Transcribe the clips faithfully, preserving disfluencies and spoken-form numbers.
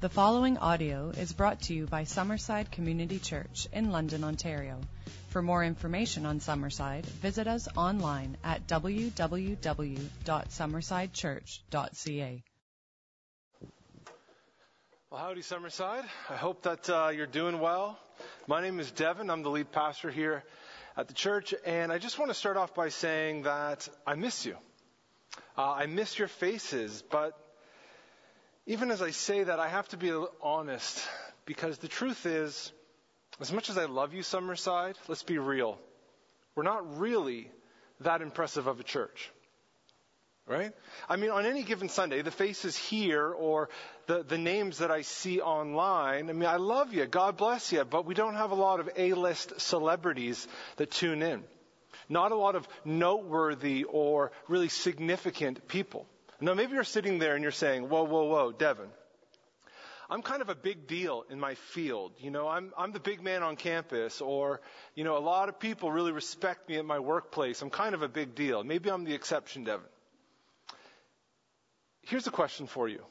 The following audio is brought to you by Summerside Community Church in London, Ontario. For more information on Summerside, visit us online at w w w dot summerside church dot c a. Well, howdy, Summerside. I hope that uh, you're doing well. My name is Devin. I'm the lead pastor here at the church, and I just want to start off by saying that I miss you. Uh, I miss your faces, but even as I say that, I have to be honest, because the truth is, as much as I love you, Summerside, let's be real. We're not really that impressive of a church, right? I mean, on any given Sunday, the faces here or the, the names that I see online, I mean, I love you, God bless you, but we don't have a lot of A-list celebrities that tune in. Not a lot of noteworthy or really significant people. Now, maybe you're sitting there and you're saying, whoa, whoa, whoa, Devin, I'm kind of a big deal in my field. You know, I'm I'm the big man on campus, or, you know, a lot of people really respect me at my workplace. I'm kind of a big deal. Maybe I'm the exception, Devin. Here's a question for you.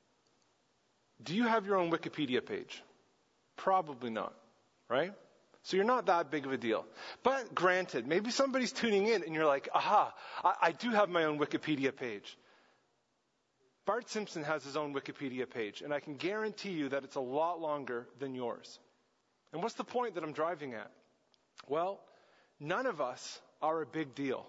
Do you have your own Wikipedia page? Probably not, right? So you're not that big of a deal. But granted, maybe somebody's tuning in and you're like, aha, I, I do have my own Wikipedia page. Bart Simpson has his own Wikipedia page, and I can guarantee you that it's a lot longer than yours. And what's the point that I'm driving at? Well, none of us are a big deal.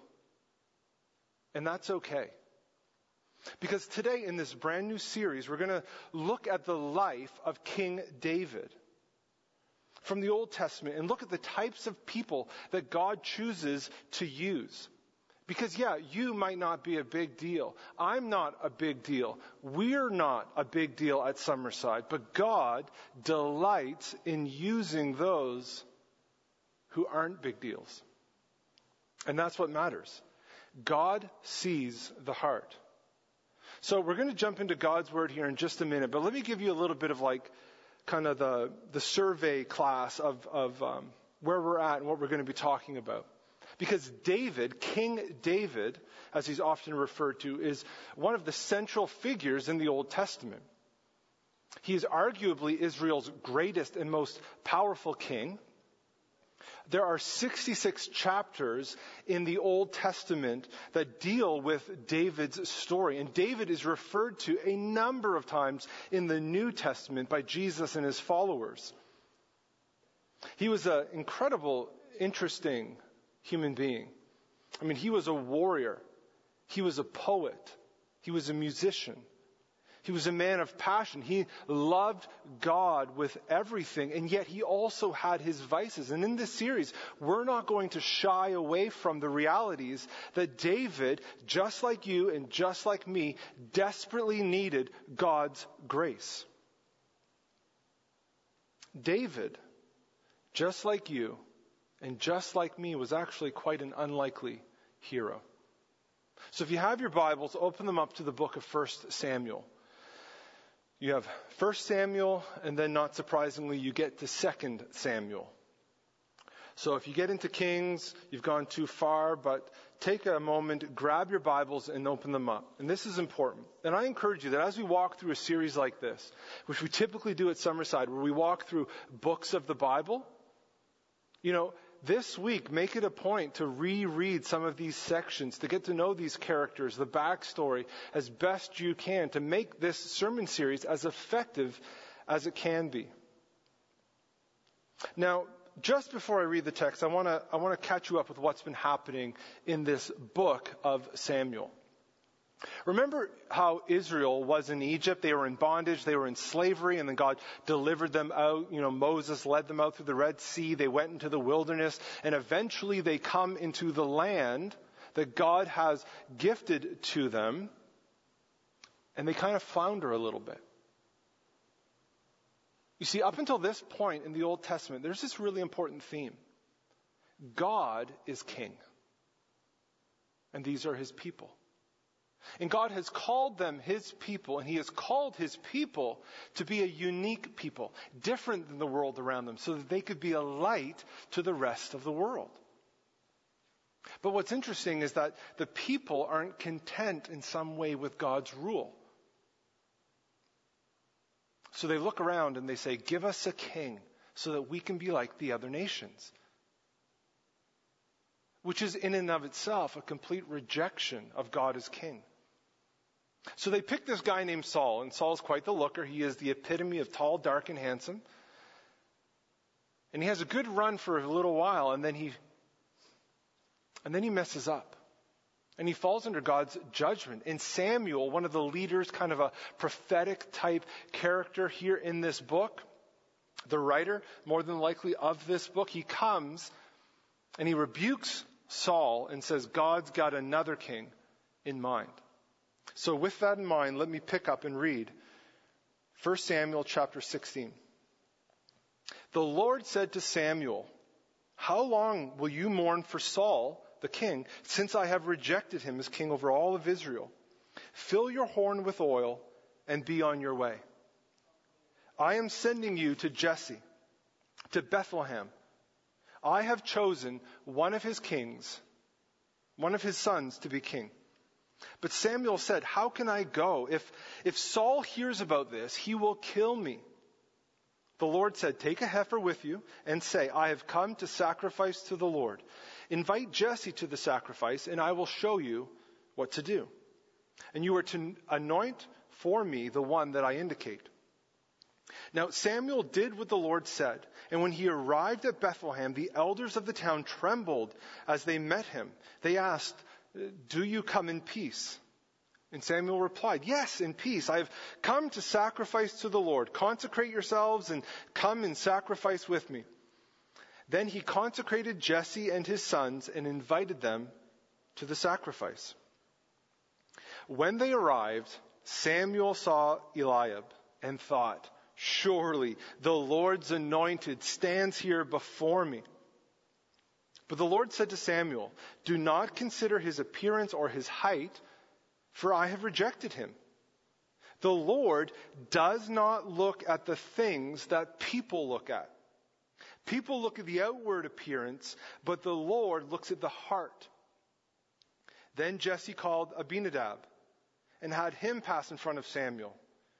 And that's okay. Because today in this brand new series, we're going to look at the life of King David from the Old Testament and look at the types of people that God chooses to use. Because, yeah, you might not be a big deal. I'm not a big deal. We're not a big deal at Summerside. But God delights in using those who aren't big deals. And that's what matters. God sees the heart. So we're going to jump into God's Word here in just a minute. But let me give you a little bit of like kind of the, the survey class of, of um, where we're at and what we're going to be talking about. Because David, King David, as he's often referred to, is one of the central figures in the Old Testament. He is arguably Israel's greatest and most powerful king. There are sixty-six chapters in the Old Testament that deal with David's story. And David is referred to a number of times in the New Testament by Jesus and his followers. He was an incredible, interesting human being. I mean, he was a warrior. He was a poet. He was a musician. He was a man of passion. He loved God with everything, and yet he also had his vices. And in this series, we're not going to shy away from the realities that David, just like you and just like me, desperately needed God's grace. David, just like you, and just like me, was actually quite an unlikely hero. So if you have your Bibles, open them up to the book of First Samuel. You have First Samuel, and then not surprisingly, you get to Second Samuel. So if you get into Kings, you've gone too far, but take a moment, grab your Bibles, and open them up. And this is important. And I encourage you that as we walk through a series like this, which we typically do at Summerside, where we walk through books of the Bible, you know, this week, make it a point to reread some of these sections, to get to know these characters, the backstory, as best you can, to make this sermon series as effective as it can be. Now, just before I read the text, I want to I want to catch you up with what's been happening in this book of Samuel. Remember how Israel was in Egypt? They were in bondage, they were in slavery, and then God delivered them out. You know, Moses led them out through the Red Sea. They went into the wilderness, and eventually they come into the land that God has gifted to them, and they kind of flounder a little bit. You see, up until this point in the Old Testament, there's this really important theme. God is king, and these are his people. And God has called them his people, and he has called his people to be a unique people, different than the world around them, so that they could be a light to the rest of the world. But what's interesting is that the people aren't content in some way with God's rule. So they look around and they say, give us a king so that we can be like the other nations. Which is in and of itself a complete rejection of God as king. So they pick this guy named Saul, and Saul's quite the looker. He is the epitome of tall, dark, and handsome. And he has a good run for a little while, and then he and then he messes up. And he falls under God's judgment. And Samuel, one of the leaders, kind of a prophetic type character here in this book, the writer, more than likely, of this book, he comes and he rebukes Saul and says, God's got another king in mind. So with that in mind, let me pick up and read First Samuel chapter sixteen. The Lord said to Samuel, how long will you mourn for Saul, the king, since I have rejected him as king over all of Israel? Fill your horn with oil and be on your way. I am sending you to Jesse, to Bethlehem. I have chosen one of his kings, one of his sons to be king. But Samuel said, how can I go? If, if Saul hears about this, he will kill me. The Lord said, take a heifer with you and say, I have come to sacrifice to the Lord. Invite Jesse to the sacrifice, and I will show you what to do. And you are to anoint for me the one that I indicate. Now Samuel did what the Lord said, and when he arrived at Bethlehem, the elders of the town trembled as they met him. They asked, do you come in peace? And Samuel replied, yes, in peace. I have come to sacrifice to the Lord. Consecrate yourselves and come and sacrifice with me. Then he consecrated Jesse and his sons and invited them to the sacrifice. When they arrived, Samuel saw Eliab and thought, surely the Lord's anointed stands here before me. But the Lord said to Samuel, do not consider his appearance or his height, for I have rejected him. The Lord does not look at the things that people look at. People look at the outward appearance, but the Lord looks at the heart. Then Jesse called Abinadab and had him pass in front of Samuel.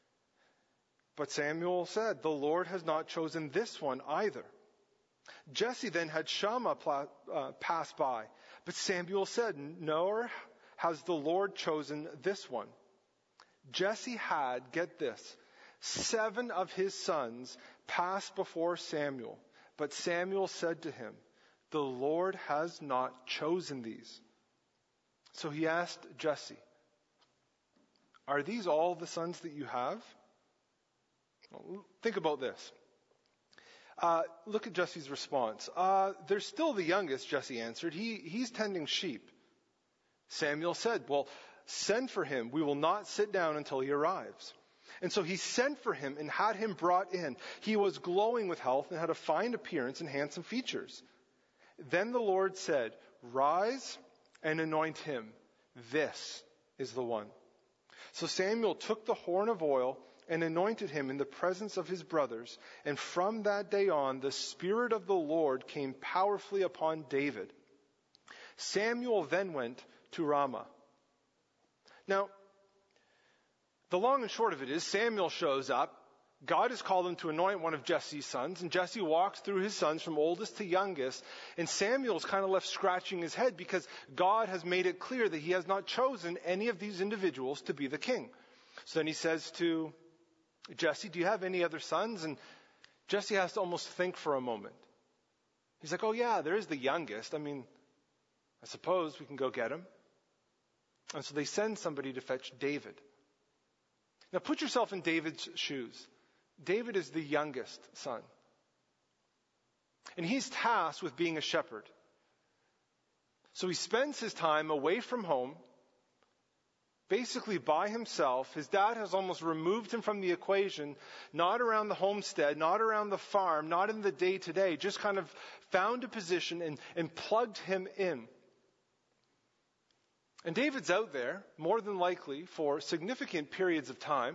But Samuel said, the Lord has not chosen this one either. Jesse then had Shammah pla- uh, pass by. But Samuel said, nor has the Lord chosen this one. Jesse had, get this, seven of his sons pass before Samuel. But Samuel said to him, the Lord has not chosen these. So he asked Jesse, are these all the sons that you have? Well, think about this. Uh, look at Jesse's response. Uh, they're still the youngest, Jesse answered. He, he's tending sheep. Samuel said, well, send for him. We will not sit down until he arrives. And so he sent for him and had him brought in. He was glowing with health and had a fine appearance and handsome features. Then the Lord said, rise and anoint him. This is the one. So Samuel took the horn of oil and anointed him in the presence of his brothers. And from that day on, the Spirit of the Lord came powerfully upon David. Samuel then went to Ramah. Now, the long and short of it is, Samuel shows up. God has called him to anoint one of Jesse's sons, and Jesse walks through his sons from oldest to youngest, and Samuel's kind of left scratching his head because God has made it clear that he has not chosen any of these individuals to be the king. So then he says to Jesse, do you have any other sons? And Jesse has to almost think for a moment. He's like, oh yeah, there is the youngest. I mean, I suppose we can go get him. And so they send somebody to fetch David. Now put yourself in David's shoes. David is the youngest son. And he's tasked with being a shepherd. So he spends his time away from home, basically by himself. His dad has almost removed him from the equation, not around the homestead, not around the farm, not in the day-to-day, just kind of found a position and, and plugged him in. And David's out there, more than likely, for significant periods of time.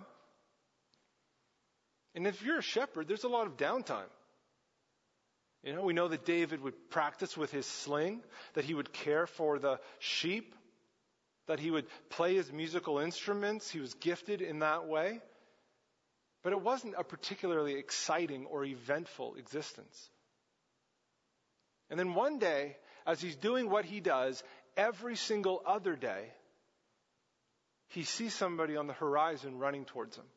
And if you're a shepherd, there's a lot of downtime. You know, we know that David would practice with his sling, that he would care for the sheep, that he would play his musical instruments. He was gifted in that way. But it wasn't a particularly exciting or eventful existence. And then one day, as he's doing what he does every single other day, he sees somebody on the horizon running towards him.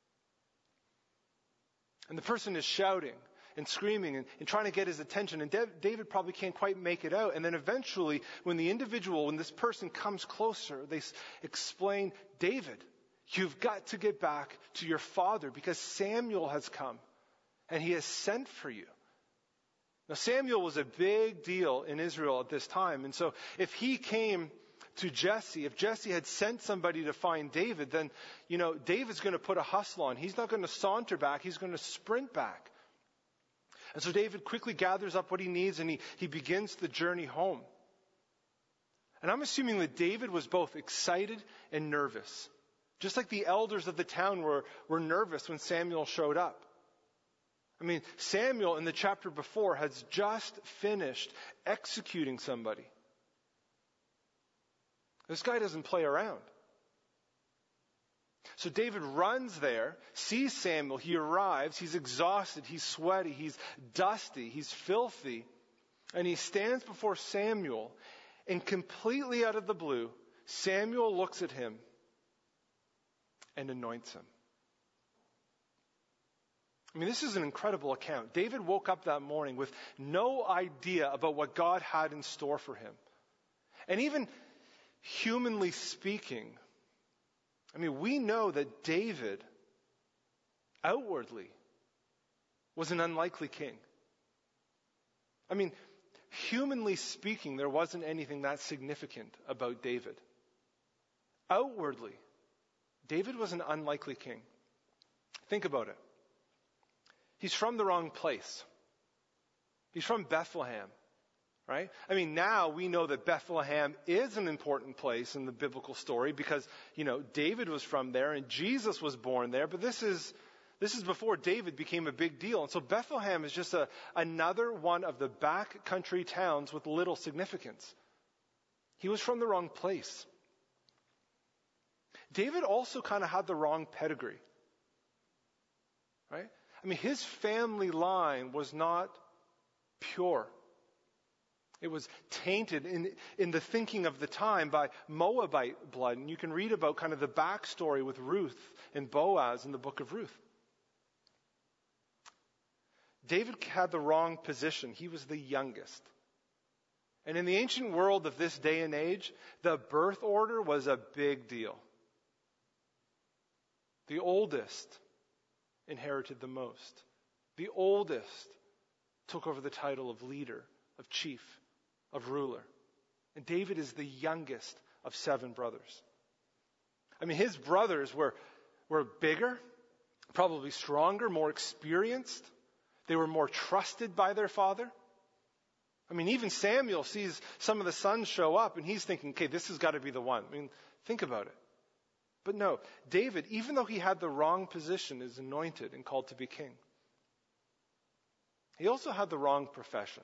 And the person is shouting and screaming and, and trying to get his attention. And De- David probably can't quite make it out. And then eventually, when the individual, when this person comes closer, they s- explain, David, you've got to get back to your father because Samuel has come and he has sent for you. Now, Samuel was a big deal in Israel at this time. And so if he came to Jesse, if Jesse had sent somebody to find David, then, you know, David's going to put a hustle on. He's not going to saunter back. He's going to sprint back. And so David quickly gathers up what he needs and he, he begins the journey home. And I'm assuming that David was both excited and nervous. Just like the elders of the town were, were nervous when Samuel showed up. I mean, Samuel in the chapter before has just finished executing somebody. This guy doesn't play around. So David runs there, sees Samuel, he arrives, he's exhausted, he's sweaty, he's dusty, he's filthy, and he stands before Samuel, and completely out of the blue, Samuel looks at him and anoints him. I mean, this is an incredible account. David woke up that morning with no idea about what God had in store for him. And even humanly speaking, I mean, we know that David, outwardly, was an unlikely king. I mean, humanly speaking, there wasn't anything that significant about David. Outwardly, David was an unlikely king. Think about it. He's from the wrong place. He's from Bethlehem, right? I mean, now we know that Bethlehem is an important place in the biblical story because, you know, David was from there and Jesus was born there. But this is this is before David became a big deal. And so Bethlehem is just a, another one of the backcountry towns with little significance. He was from the wrong place. David also kind of had the wrong pedigree, right? I mean, his family line was not pure. It was tainted in, in the thinking of the time by Moabite blood. And you can read about kind of the backstory with Ruth and Boaz in the book of Ruth. David had the wrong position. He was the youngest. And in the ancient world of this day and age, the birth order was a big deal. The oldest inherited the most. The oldest took over the title of leader, of chief, of ruler. And David is the youngest of seven brothers. I mean, his brothers were, were bigger, probably stronger, more experienced. They were more trusted by their father. I mean, even Samuel sees some of the sons show up and he's thinking, okay, this has got to be the one. I mean, think about it. But no, David, even though he had the wrong position, is anointed and called to be king. He also had the wrong profession.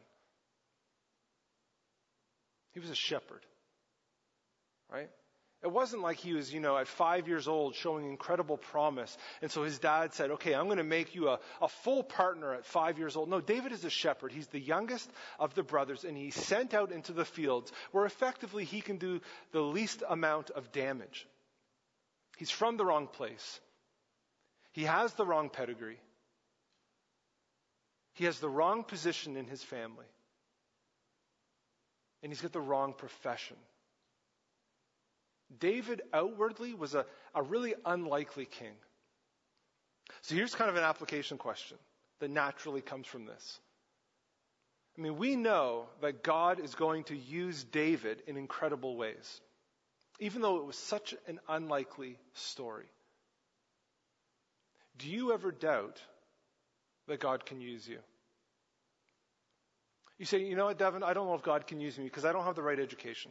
He was a shepherd, right? It wasn't like he was, you know, at five years old showing incredible promise. And so his dad said, okay, I'm going to make you a, a full partner at five years old. No, David is a shepherd. He's the youngest of the brothers, and he's sent out into the fields where effectively he can do the least amount of damage. He's from the wrong place. He has the wrong pedigree. He has the wrong position in his family. And he's got the wrong profession. David outwardly was a, a really unlikely king. So here's kind of an application question that naturally comes from this. I mean, we know that God is going to use David in incredible ways, even though it was such an unlikely story. Do you ever doubt that God can use you? You say, you know what, Devin, I don't know if God can use me because I don't have the right education.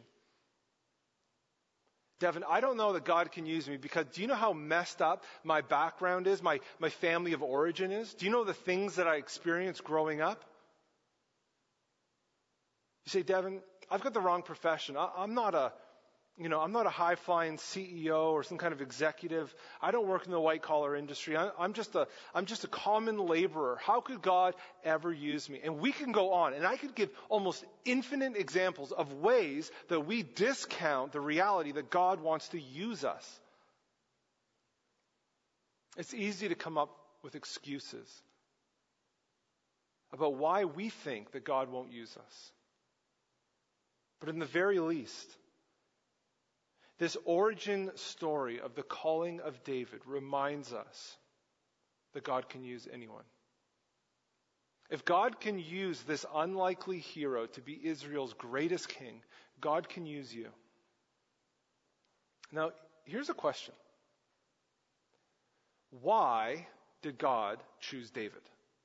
Devin, I don't know that God can use me because do you know how messed up my background is, my, my family of origin is? Do you know the things that I experienced growing up? You say, Devin, I've got the wrong profession. I, I'm not a you know, I'm not a high-flying C E O or some kind of executive. I don't work in the white-collar industry. I, I'm just a, I'm just a common laborer. How could God ever use me? And we can go on, and I could give almost infinite examples of ways that we discount the reality that God wants to use us. It's easy to come up with excuses about why we think that God won't use us. But in the very least, this origin story of the calling of David reminds us that God can use anyone. If God can use this unlikely hero to be Israel's greatest king, God can use you. Now, here's a question. Why did God choose David?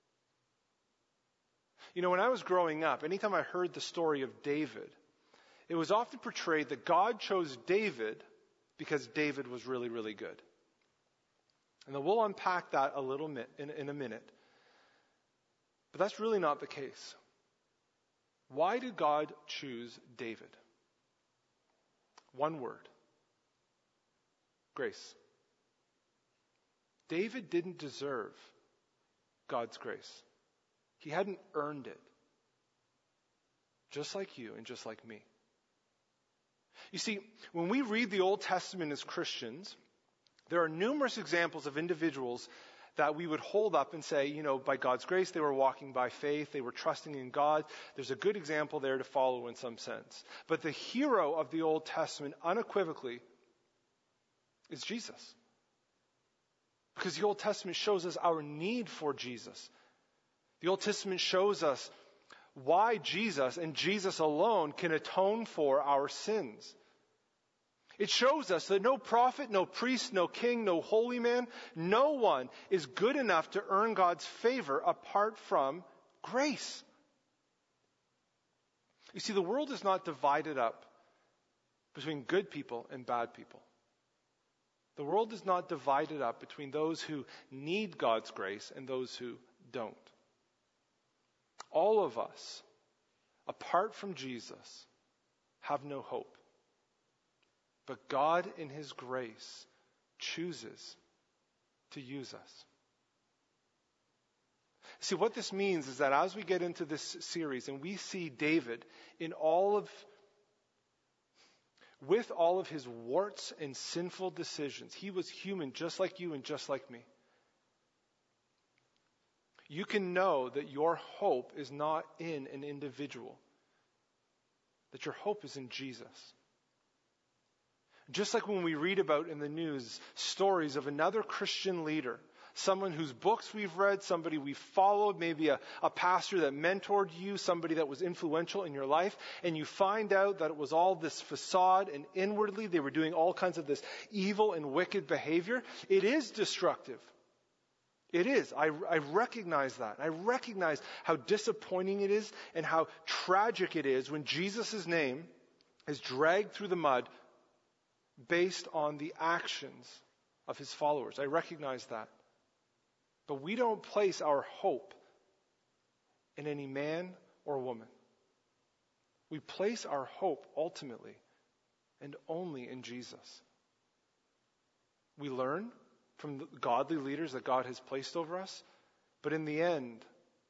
You know, when I was growing up, anytime I heard the story of David, it was often portrayed that God chose David because David was really, really good. And then we'll unpack that a little bit in, in a minute. But that's really not the case. Why did God choose David? One word. Grace. David didn't deserve God's grace. He hadn't earned it. Just like you and just like me. You see, when we read the Old Testament as Christians, there are numerous examples of individuals that we would hold up and say, you know, by God's grace, they were walking by faith, they were trusting in God. There's a good example there to follow in some sense. But the hero of the Old Testament, unequivocally, is Jesus. Because the Old Testament shows us our need for Jesus. The Old Testament shows us why Jesus and Jesus alone can atone for our sins. It shows us that no prophet, no priest, no king, no holy man, no one is good enough to earn God's favor apart from grace. You see, the world is not divided up between good people and bad people. The world is not divided up between those who need God's grace and those who don't. All of us, apart from Jesus, have no hope. But God, in His grace, chooses to use us. See, what this means is that as we get into this series and we see David in all of, with all of his warts and sinful decisions, he was human just like you and just like me. You can know that your hope is not in an individual, that your hope is in Jesus. Just like when we read about in the news stories of another Christian leader, someone whose books we've read, somebody we've followed, maybe a, a pastor that mentored you, somebody that was influential in your life, and you find out that it was all this facade and inwardly they were doing all kinds of this evil and wicked behavior. It is destructive. It is. I, I recognize that. I recognize how disappointing it is and how tragic it is when Jesus' name is dragged through the mud based on the actions of his followers. I recognize that. But we don't place our hope in any man or woman. We place our hope ultimately and only in Jesus. We learn from the godly leaders that God has placed over us, but in the end,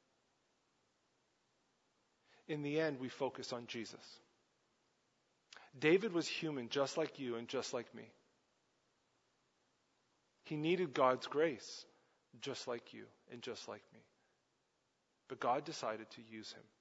in the end, we focus on Jesus. David was human just like you and just like me. He needed God's grace just like you and just like me. But God decided to use him.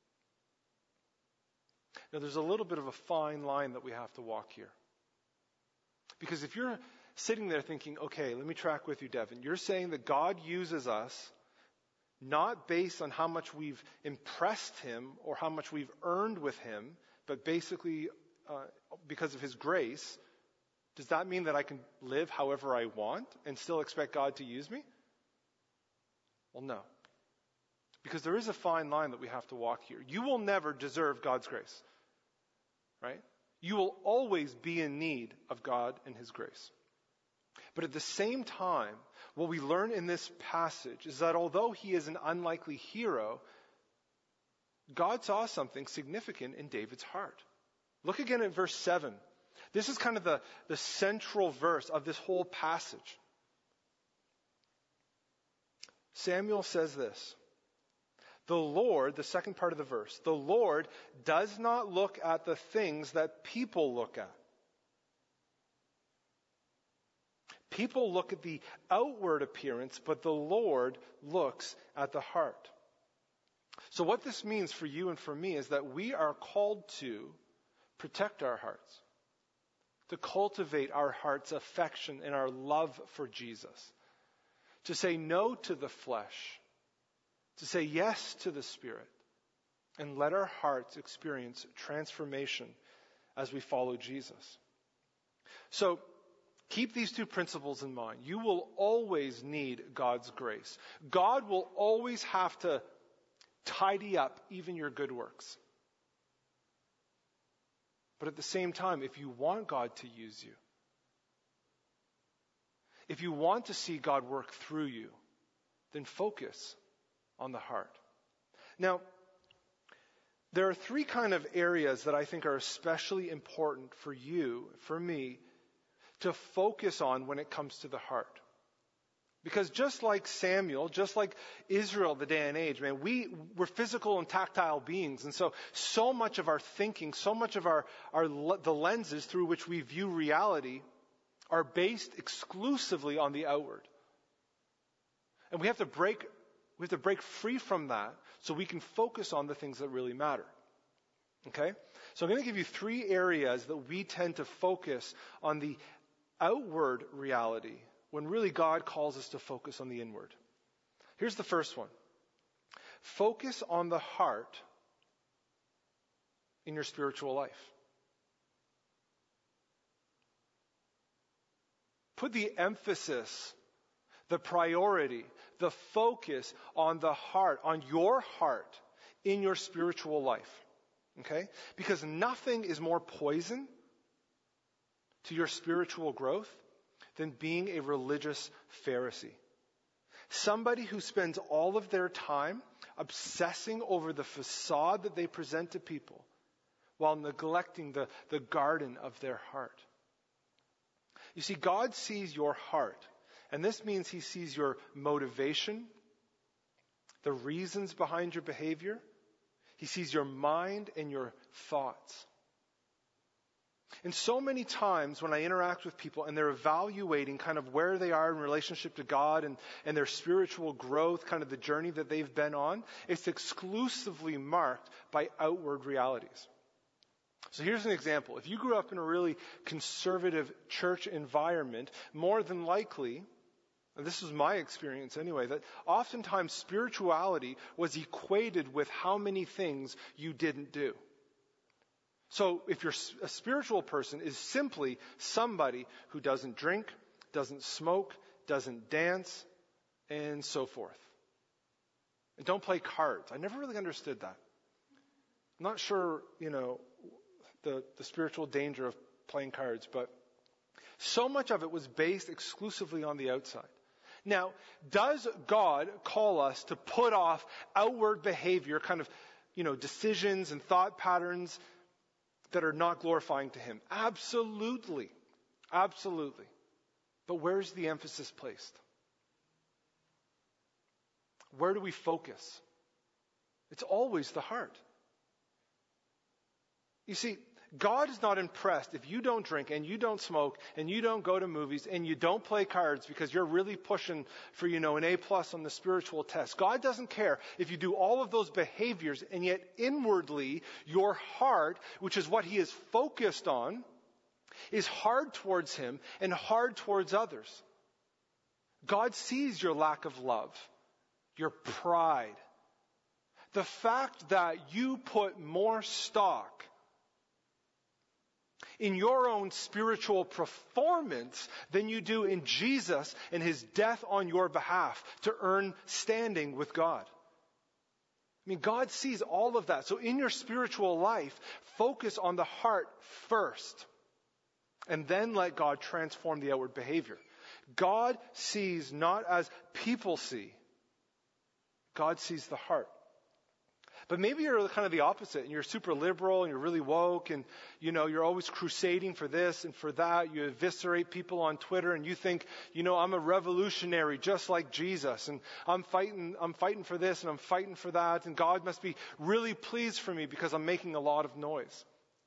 Now there's a little bit of a fine line that we have to walk here. Because if you're sitting there thinking, okay, let me track with you, Devin. You're saying that God uses us not based on how much we've impressed him or how much we've earned with him, but basically uh, because of his grace. Does that mean that I can live however I want and still expect God to use me? Well, no. Because there is a fine line that we have to walk here. You will never deserve God's grace, right? You will always be in need of God and his grace. But at the same time, what we learn in this passage is that although he is an unlikely hero, God saw something significant in David's heart. Look again at verse seven. This is kind of the, the central verse of this whole passage. Samuel says this. The Lord, the second part of the verse, the Lord does not look at the things that people look at. People look at the outward appearance, but the Lord looks at the heart. So what this means for you and for me is that we are called to protect our hearts, to cultivate our heart's affection and our love for Jesus, to say no to the flesh, to say yes to the Spirit, and let our hearts experience transformation as we follow Jesus. So, keep these two principles in mind. You will always need God's grace. God will always have to tidy up even your good works. But at the same time, if you want God to use you, if you want to see God work through you, then focus on the heart. Now, there are three kind of areas that I think are especially important for you, for me, to focus on when it comes to the heart. Because just like Samuel, just like Israel the day and age, man, we, we're physical and tactile beings. And so, so much of our thinking, so much of our, our, the lenses through which we view reality are based exclusively on the outward. And we have to break, we have to break free from that so we can focus on the things that really matter. Okay? So I'm going to give you three areas that we tend to focus on the outward reality when really God calls us to focus on the inward. Here's the first one. Focus on the heart in your spiritual life. Put the emphasis, the priority, the focus on the heart, on your heart in your spiritual life. Okay? Because nothing is more poison to your spiritual growth than being a religious Pharisee. Somebody who spends all of their time obsessing over the facade that they present to people while neglecting the, the garden of their heart. You see, God sees your heart, and this means He sees your motivation, the reasons behind your behavior. He sees your mind and your thoughts. And so many times when I interact with people and they're evaluating kind of where they are in relationship to God and, and their spiritual growth, kind of the journey that they've been on, it's exclusively marked by outward realities. So here's an example. If you grew up in a really conservative church environment, more than likely, and this was my experience anyway, that oftentimes spirituality was equated with how many things you didn't do. So if you're a spiritual person is simply somebody who doesn't drink, doesn't smoke, doesn't dance, and so forth. And don't play cards. I never really understood that. I'm not sure, you know, the, the spiritual danger of playing cards, but so much of it was based exclusively on the outside. Now, does God call us to put off outward behavior, kind of, you know, decisions and thought patterns that are not glorifying to Him? Absolutely. Absolutely. But where's the emphasis placed? Where do we focus? It's always the heart. You see, God is not impressed if you don't drink and you don't smoke and you don't go to movies and you don't play cards because you're really pushing for, you know, an A plus on the spiritual test. God doesn't care if you do all of those behaviors and yet inwardly your heart, which is what He is focused on, is hard towards Him and hard towards others. God sees your lack of love, your pride, the fact that you put more stock in your own spiritual performance than you do in Jesus and His death on your behalf to earn standing with God. I mean, God sees all of that. So in your spiritual life, focus on the heart first, and then let God transform the outward behavior. God sees not as people see. God sees the heart. But maybe you're kind of the opposite, and you're super liberal, and you're really woke, and, you know, you're always crusading for this and for that. You eviscerate people on Twitter, and you think, you know, I'm a revolutionary just like Jesus, and I'm fighting, I'm fighting for this, and I'm fighting for that, and God must be really pleased for me because I'm making a lot of noise.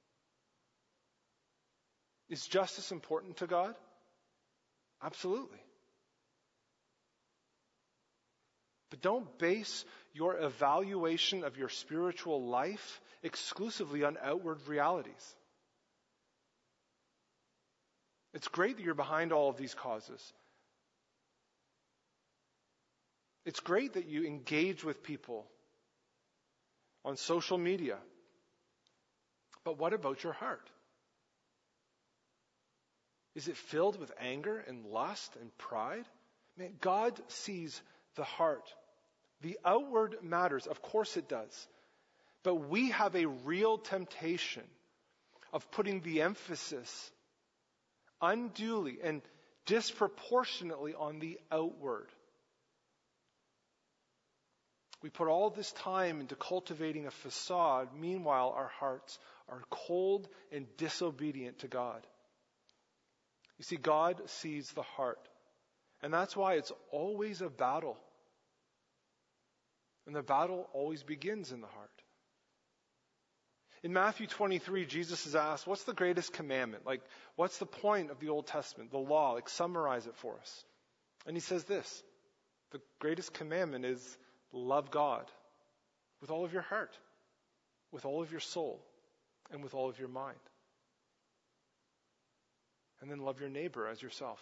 Is justice important to God? Absolutely. But don't base your evaluation of your spiritual life exclusively on outward realities. It's great that you're behind all of these causes. It's great that you engage with people on social media. But what about your heart? Is it filled with anger and lust and pride? Man, God sees the heart. The outward matters, of course it does. But we have a real temptation of putting the emphasis unduly and disproportionately on the outward. We put all this time into cultivating a facade. Meanwhile, our hearts are cold and disobedient to God. You see, God sees the heart. And that's why it's always a battle. And the battle always begins in the heart. In Matthew twenty-three, Jesus is asked, what's the greatest commandment? Like, what's the point of the Old Testament, the law? Like, summarize it for us. And he says this, the greatest commandment is love God with all of your heart, with all of your soul, and with all of your mind. And then love your neighbor as yourself.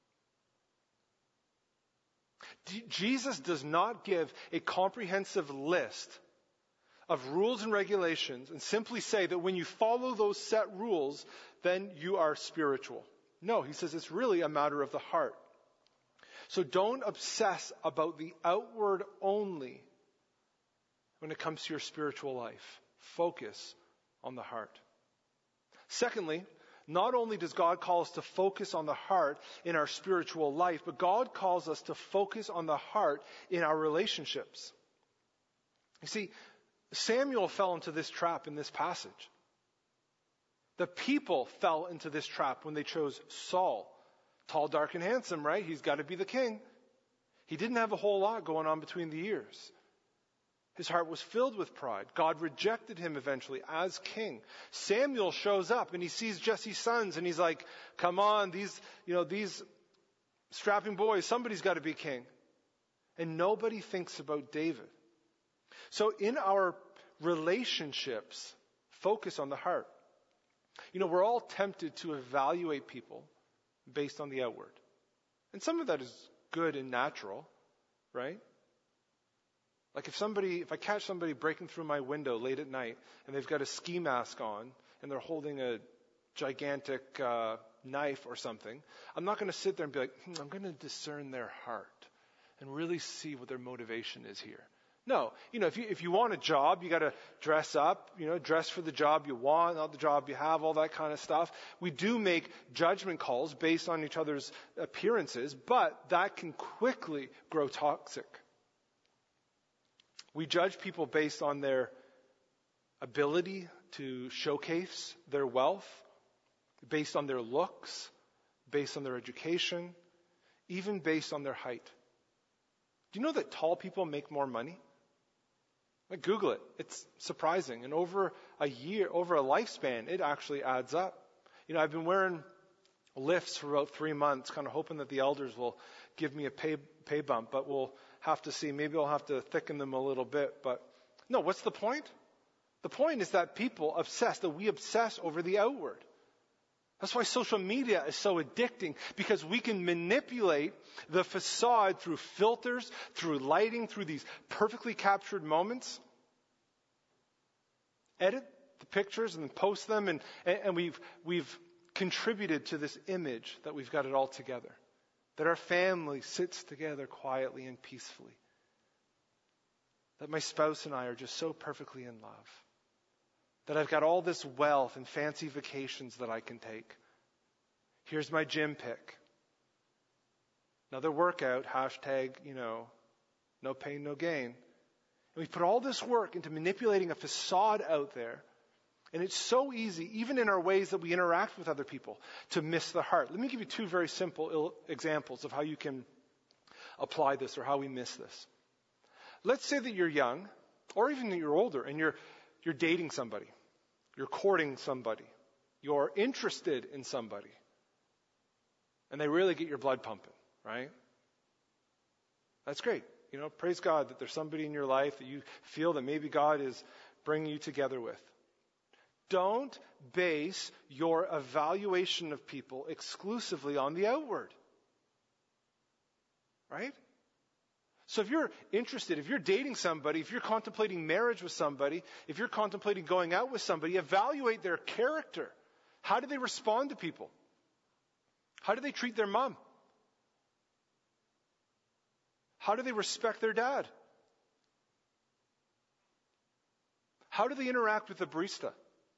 Jesus does not give a comprehensive list of rules and regulations and simply say that when you follow those set rules, then you are spiritual. No, he says it's really a matter of the heart. So don't obsess about the outward only when it comes to your spiritual life. Focus on the heart. Secondly, not only does God call us to focus on the heart in our spiritual life, but God calls us to focus on the heart in our relationships. You see, Samuel fell into this trap in this passage. The people fell into this trap when they chose Saul. Tall, dark, and handsome, right? He's got to be the king. He didn't have a whole lot going on between the ears. His heart was filled with pride. God rejected him eventually as king. Samuel shows up and he sees Jesse's sons and he's like, come on, these, you know, these strapping boys, somebody's got to be king. And nobody thinks about David. So in our relationships, focus on the heart. You know, we're all tempted to evaluate people based on the outward. And some of that is good and natural, right? Like if somebody, if I catch somebody breaking through my window late at night and they've got a ski mask on and they're holding a gigantic uh, knife or something, I'm not going to sit there and be like, hmm, I'm going to discern their heart and really see what their motivation is here. No, you know, if you if you want a job, you got to dress up, you know, dress for the job you want, not the job you have, all that kind of stuff. We do make judgment calls based on each other's appearances, but that can quickly grow toxic. We judge people based on their ability to showcase their wealth, based on their looks, based on their education, even based on their height. Do you know that tall people make more money? Like, Google it. It's surprising. And over a year, over a lifespan, it actually adds up. You know, I've been wearing lifts for about three months, kind of hoping that the elders will give me a pay pay bump, but we'll have to see. Maybe I'll have to thicken them a little bit. But no, what's the point? The point is that people obsess, that we obsess over the outward. That's why social media is so addicting, because we can manipulate the facade through filters, through lighting, through these perfectly captured moments. Edit the pictures and post them, and, and we've, we've contributed to this image that we've got it all together. That our family sits together quietly and peacefully. That my spouse and I are just so perfectly in love. That I've got all this wealth and fancy vacations that I can take. Here's my gym pic. Another workout, hashtag, you know, no pain, no gain. And we put all this work into manipulating a facade out there. And it's so easy, even in our ways that we interact with other people, to miss the heart. Let me give you two very simple il- examples of how you can apply this or how we miss this. Let's say that you're young, or even that you're older, and you're you're dating somebody. You're courting somebody. You're interested in somebody. And they really get your blood pumping, right? That's great. You know, praise God that there's somebody in your life that you feel that maybe God is bringing you together with. Don't base your evaluation of people exclusively on the outward. Right? So if you're interested, if you're dating somebody, if you're contemplating marriage with somebody, if you're contemplating going out with somebody, evaluate their character. How do they respond to people? How do they treat their mom? How do they respect their dad? How do they interact with the barista?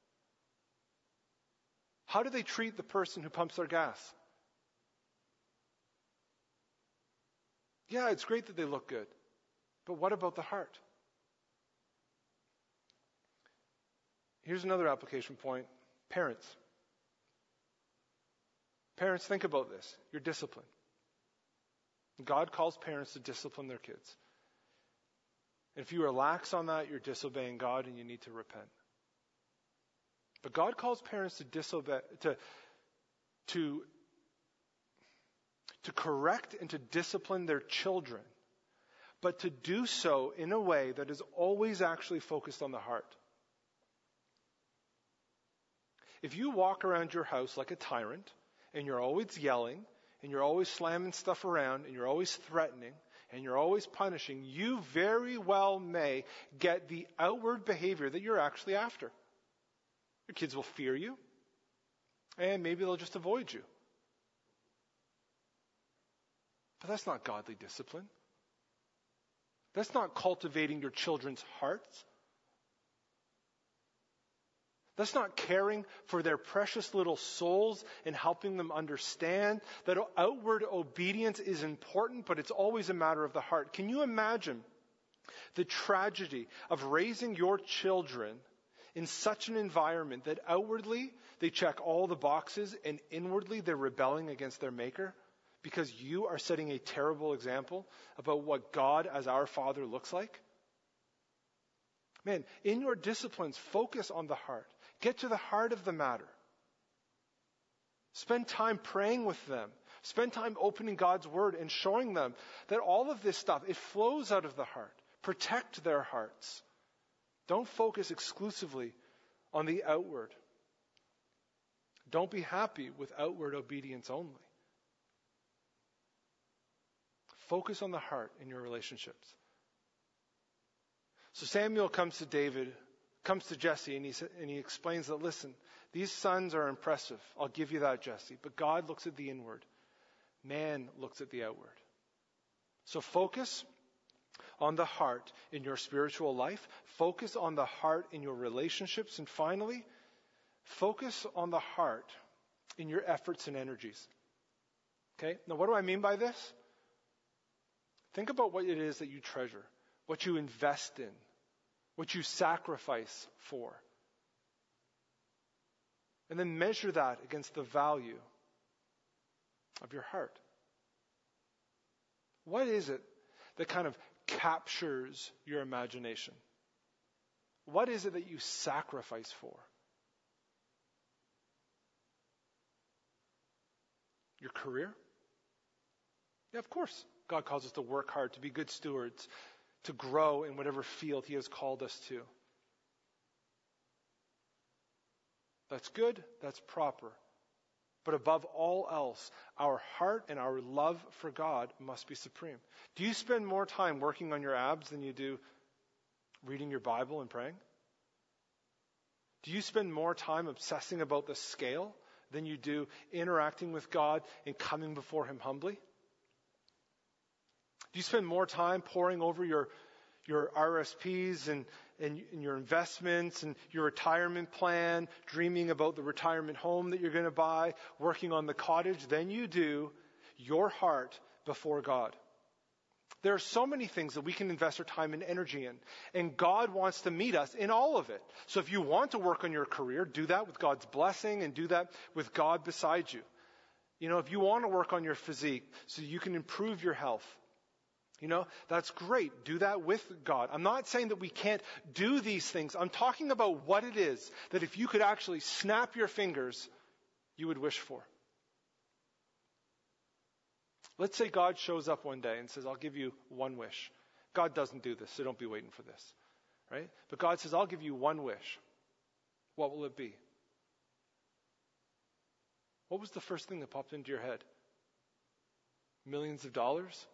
How do they treat the person who pumps their gas? Yeah, it's great that they look good, but what about the heart? Here's another application point. Parents. Parents, think about this. Your discipline. God calls parents to discipline their kids. And if you are lax on that, you're disobeying God and you need to repent. But God calls parents to disobey, to, to, to correct and to discipline their children, but to do so in a way that is always actually focused on the heart. If you walk around your house like a tyrant, and you're always yelling, and you're always slamming stuff around, and you're always threatening, and you're always punishing, you very well may get the outward behavior that you're actually after. Your kids will fear you, and maybe they'll just avoid you. But that's not godly discipline. That's not cultivating your children's hearts. That's not caring for their precious little souls and helping them understand that outward obedience is important, but it's always a matter of the heart. Can you imagine the tragedy of raising your children in such an environment that outwardly they check all the boxes and inwardly they're rebelling against their Maker because you are setting a terrible example about what God as our Father looks like? Man, in your disciplines, focus on the heart. Get to the heart of the matter. Spend time praying with them. Spend time opening God's Word and showing them that all of this stuff, it flows out of the heart. Protect their hearts. Don't focus exclusively on the outward. Don't be happy with outward obedience only. Focus on the heart in your relationships. So Samuel comes to David, comes to Jesse, and he, and he explains that, listen, these sons are impressive. I'll give you that, Jesse. But God looks at the inward. Man looks at the outward. So focus on the heart in your spiritual life. Focus on the heart in your relationships. And finally, focus on the heart in your efforts and energies. Okay? Now, what do I mean by this? Think about what it is that you treasure, what you invest in, what you sacrifice for. And then measure that against the value of your heart. What is it that kind of captures your imagination? What is it that you sacrifice for? Your career? Yeah, of course. God calls us to work hard, to be good stewards, to grow in whatever field He has called us to. That's good, that's proper. But above all else, our heart and our love for God must be supreme. Do you spend more time working on your abs than you do reading your Bible and praying? Do you spend more time obsessing about the scale than you do interacting with God and coming before Him humbly? Do you spend more time poring over your your R S Ps and, and, and your investments and your retirement plan, dreaming about the retirement home that you're going to buy, working on the cottage, than you do your heart before God? There are so many things that we can invest our time and energy in. And God wants to meet us in all of it. So if you want to work on your career, do that with God's blessing and do that with God beside you. You know, if you want to work on your physique so you can improve your health, you know, that's great. Do that with God. I'm not saying that we can't do these things. I'm talking about what it is that if you could actually snap your fingers, you would wish for. Let's say God shows up one day and says, I'll give you one wish. God doesn't do this, so don't be waiting for this. Right? But God says, I'll give you one wish. What will it be? What was the first thing that popped into your head? Millions of dollars?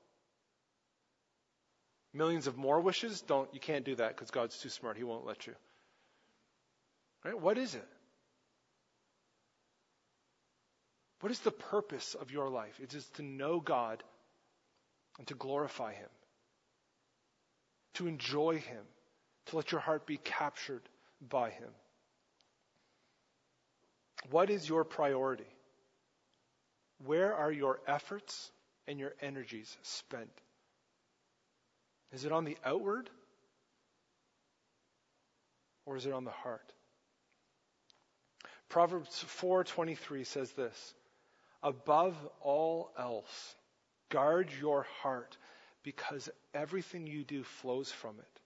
Millions of more wishes? Don't, you can't do that because God's too smart. He won't let you. Right? What is it? What is the purpose of your life? It is to know God and to glorify Him, to enjoy Him, to let your heart be captured by Him. What is your priority? Where are your efforts and your energies spent? Is it on the outward or is it on the heart? Proverbs four twenty-three says this, above all else, guard your heart because everything you do flows from it.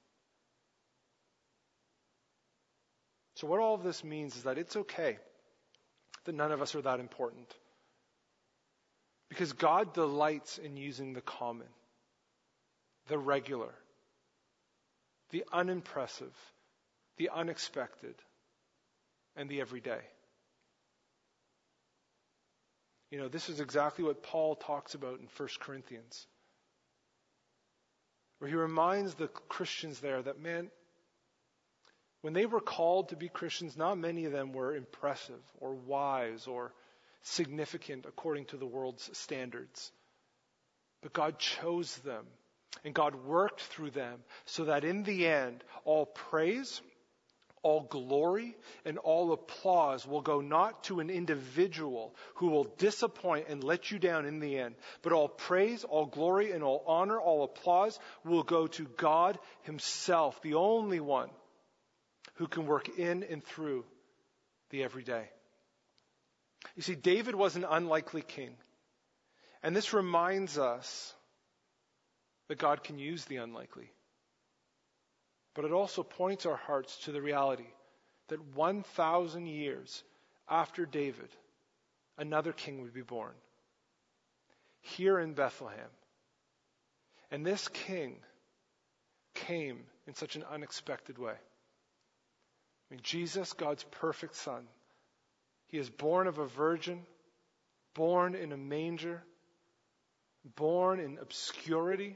So what all of this means is that it's okay that none of us are that important. Because God delights in using the common, the regular, the unimpressive, the unexpected, and the everyday. You know, this is exactly what Paul talks about in First Corinthians, where he reminds the Christians there that, man, when they were called to be Christians, not many of them were impressive or wise or significant according to the world's standards. But God chose them, and God worked through them so that in the end, all praise, all glory, and all applause will go not to an individual who will disappoint and let you down in the end, but all praise, all glory, and all honor, all applause will go to God Himself, the only one who can work in and through the everyday. You see, David was an unlikely king. And this reminds us that God can use the unlikely. But it also points our hearts to the reality that one thousand years after David, another king would be born here in Bethlehem. And this king came in such an unexpected way. I mean, Jesus, God's perfect Son, He is born of a virgin, born in a manger, born in obscurity.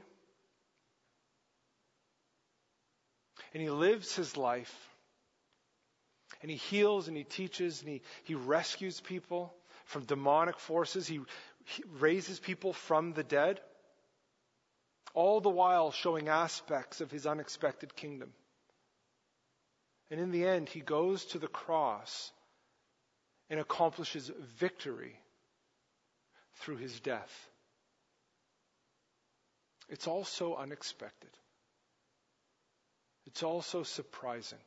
And He lives His life. And He heals and He teaches and He, he rescues people from demonic forces. He, he raises people from the dead. All the while showing aspects of His unexpected kingdom. And in the end, He goes to the cross and accomplishes victory through His death. It's all so unexpected. It's all so surprising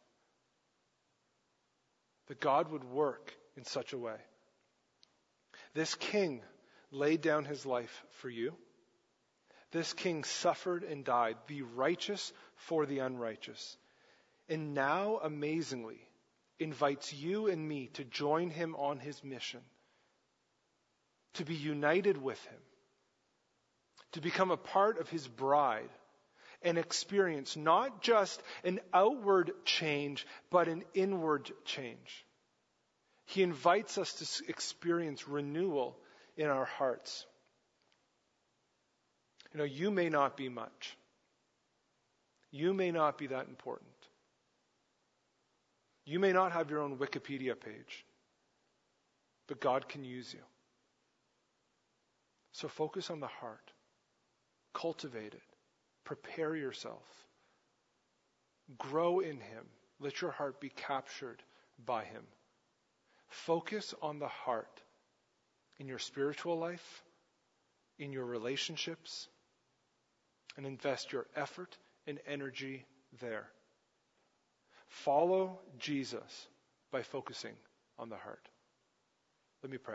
that God would work in such a way. This king laid down his life for you. This king suffered and died, the righteous for the unrighteous. And now, amazingly, invites you and me to join him on his mission, to be united with him, to become a part of his bride, and experience not just an outward change, but an inward change. He invites us to experience renewal in our hearts. You know, you may not be much. You may not be that important. You may not have your own Wikipedia page, but God can use you. So focus on the heart. Cultivate it. Prepare yourself. Grow in Him. Let your heart be captured by Him. Focus on the heart in your spiritual life, in your relationships, and invest your effort and energy there. Follow Jesus by focusing on the heart. Let me pray.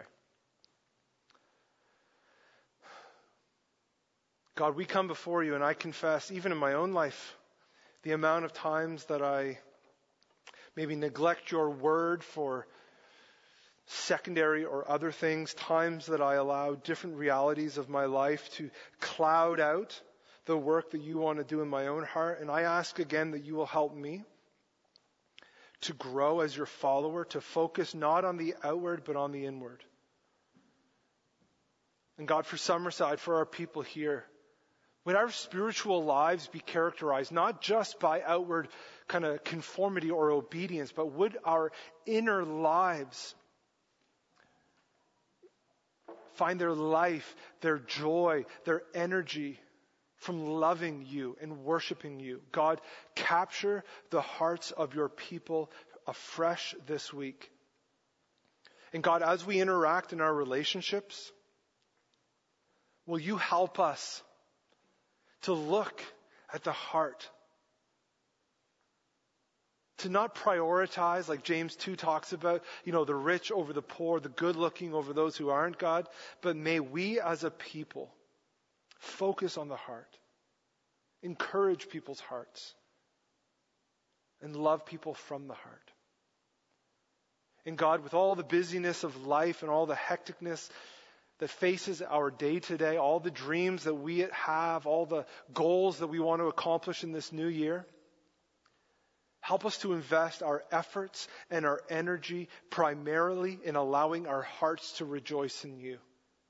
God, we come before you, and I confess, even in my own life, the amount of times that I maybe neglect your word for secondary or other things, times that I allow different realities of my life to cloud out the work that you want to do in my own heart. And I ask again that you will help me to grow as your follower, to focus not on the outward, but on the inward. And God, for Summerside, for our people here, would our spiritual lives be characterized not just by outward kind of conformity or obedience, but would our inner lives find their life, their joy, their energy from loving you and worshiping you. God, capture the hearts of your people afresh this week. And God, as we interact in our relationships, will you help us to look at the heart, to not prioritize, like James two talks about, you know, the rich over the poor, the good looking over those who aren't, God, but may we as a people focus on the heart, encourage people's hearts, and love people from the heart. And God, with all the busyness of life and all the hecticness that faces our day to day, all the dreams that we have, all the goals that we want to accomplish in this new year, help us to invest our efforts and our energy primarily in allowing our hearts to rejoice in you.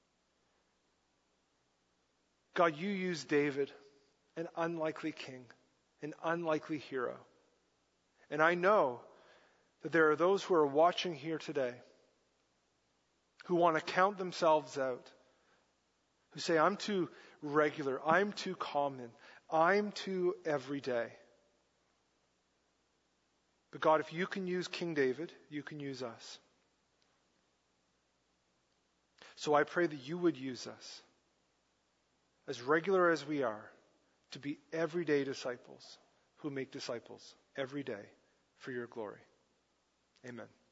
God, you used David, an unlikely king, an unlikely hero. And I know that there are those who are watching here today who want to count themselves out, who say, I'm too regular, I'm too common, I'm too everyday. But God, if you can use King David, you can use us. So I pray that you would use us, as regular as we are, to be everyday disciples who make disciples every day for your glory. Amen.